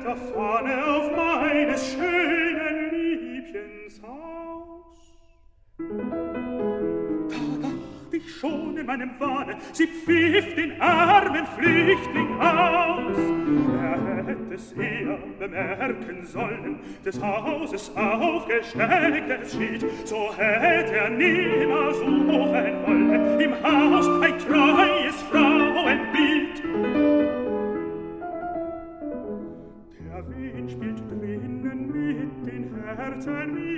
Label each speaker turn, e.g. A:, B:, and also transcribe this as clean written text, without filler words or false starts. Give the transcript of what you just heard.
A: der Fahne auf meines schönen Liebchens Haus. Da dacht ich schon in meinem Wahne, sie pfiff den armen Flüchtling aus. Hätte es eher bemerken sollen, des Hauses aufgestecktes Schild, so hätte niemals suchen wollen, im Haus ein treues Frauenbild. Der Wind spielt drinnen mit den Herzen